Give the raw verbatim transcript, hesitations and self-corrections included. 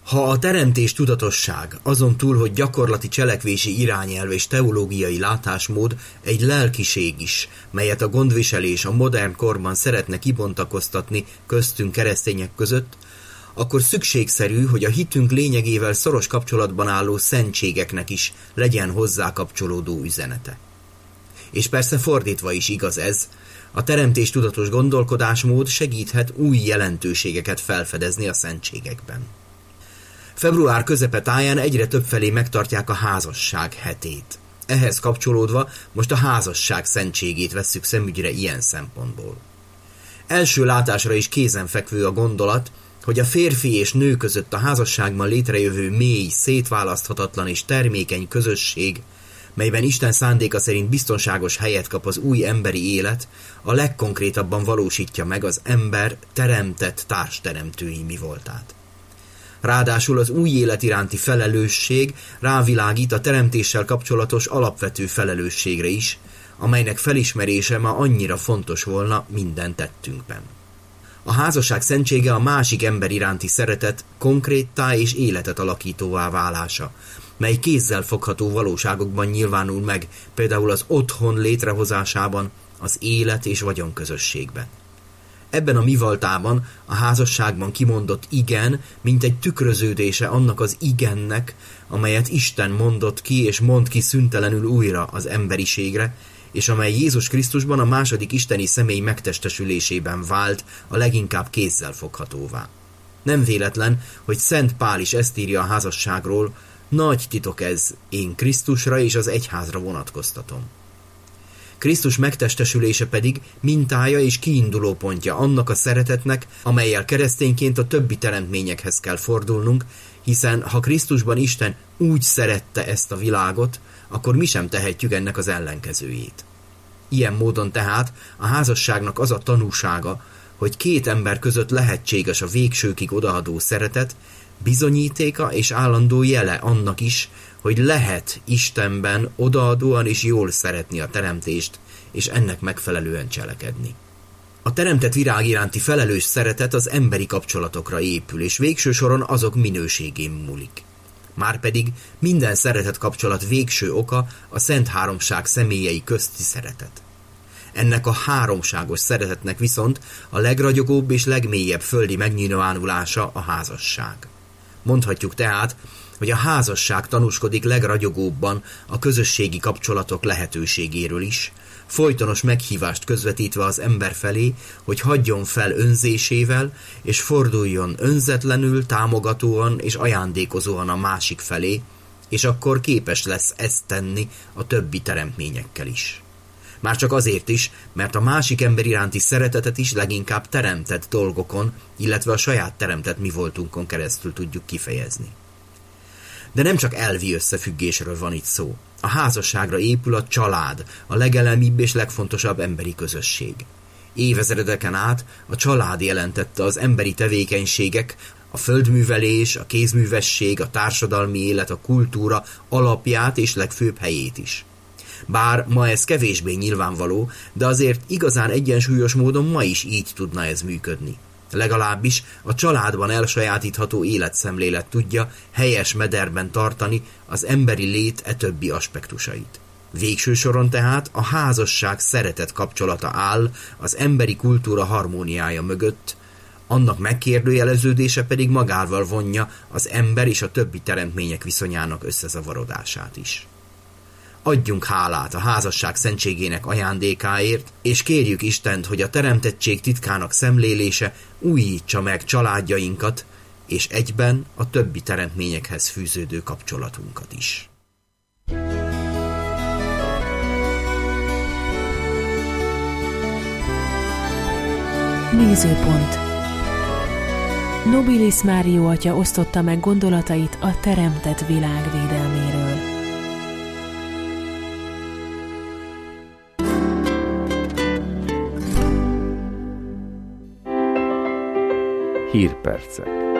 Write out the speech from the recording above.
Ha a teremtés tudatosság azon túl, hogy gyakorlati cselekvési irányelv és teológiai látásmód, egy lelkiség is, melyet a gondviselés a modern korban szeretne kibontakoztatni köztünk keresztények között, akkor szükségszerű, hogy a hitünk lényegével szoros kapcsolatban álló szentségeknek is legyen hozzá kapcsolódó üzenete. És persze fordítva is igaz ez, a teremtés tudatos gondolkodásmód segíthet új jelentőségeket felfedezni a szentségekben. Február közepe táján egyre többfelé megtartják a házasság hetét. Ehhez kapcsolódva most a házasság szentségét vesszük szemügyre ilyen szempontból. Első látásra is kézenfekvő a gondolat, hogy a férfi és nő között a házasságban létrejövő mély, szétválaszthatatlan és termékeny közösség, melyben Isten szándéka szerint biztonságos helyet kap az új emberi élet, a legkonkrétabban valósítja meg az ember teremtett társteremtői mi voltát. Ráadásul az új élet iránti felelősség rávilágít a teremtéssel kapcsolatos alapvető felelősségre is, amelynek felismerése ma annyira fontos volna minden tettünkben. A házasság szentsége a másik ember iránti szeretet konkréttá és életet alakítóvá válása, mely kézzel fogható valóságokban nyilvánul meg, például az otthon létrehozásában, az élet és vagyonközösségben. Ebben a mivaltában a házasságban kimondott igen, mint egy tükröződése annak az igennek, amelyet Isten mondott ki és mond ki szüntelenül újra az emberiségre, és amely Jézus Krisztusban a második isteni személy megtestesülésében vált a leginkább kézzel foghatóvá. Nem véletlen, hogy Szent Pál is ezt írja a házasságról, nagy titok ez, én Krisztusra és az egyházra vonatkoztatom. Krisztus megtestesülése pedig mintája és kiinduló pontja annak a szeretetnek, amellyel keresztényként a többi teremtményekhez kell fordulnunk, hiszen ha Krisztusban Isten úgy szerette ezt a világot, akkor mi sem tehetjük ennek az ellenkezőjét. Ilyen módon tehát a házasságnak az a tanúsága, hogy két ember között lehetséges a végsőkig odaadó szeretet, bizonyítéka és állandó jele annak is, hogy lehet Istenben odaadóan és jól szeretni a teremtést, és ennek megfelelően cselekedni. A teremtett virág iránti felelős szeretet az emberi kapcsolatokra épül, és végső soron azok minőségén múlik. Márpedig minden szeretet kapcsolat végső oka a Szent Háromság személyei közti szeretet. Ennek a háromságos szeretetnek viszont a legragyogóbb és legmélyebb földi megnyilvánulása a házasság. Mondhatjuk tehát, hogy a házasság tanúskodik legragyogóbban a közösségi kapcsolatok lehetőségéről is, folytonos meghívást közvetítve az ember felé, hogy hagyjon fel önzésével, és forduljon önzetlenül, támogatóan és ajándékozóan a másik felé, és akkor képes lesz ezt tenni a többi teremtményekkel is. Már csak azért is, mert a másik ember iránti szeretetet is leginkább teremtett dolgokon, illetve a saját teremtett mi voltunkon keresztül tudjuk kifejezni. De nem csak elvi összefüggésről van itt szó. A házasságra épül a család, a legelemibb és legfontosabb emberi közösség. Évezredeken át a család jelentette az emberi tevékenységek, a földművelés, a kézművesség, a társadalmi élet, a kultúra alapját és legfőbb helyét is. Bár ma ez kevésbé nyilvánvaló, de azért igazán egyensúlyos módon ma is így tudna ez működni. Legalábbis a családban elsajátítható életszemlélet tudja helyes mederben tartani az emberi lét e többi aspektusait. Végső soron tehát a házasság szeretet kapcsolata áll az emberi kultúra harmóniája mögött, annak megkérdőjeleződése pedig magával vonja az ember és a többi teremtmények viszonyának összezavarodását is. Adjunk hálát a házasság szentségének ajándékáért, és kérjük Istent, hogy a teremtettség titkának szemlélése újítsa meg családjainkat, és egyben a többi teremtményekhez fűződő kapcsolatunkat is. Nézőpont. Nobilis Mário atya osztotta meg gondolatait a teremtett világ védelméről. Hírpercek.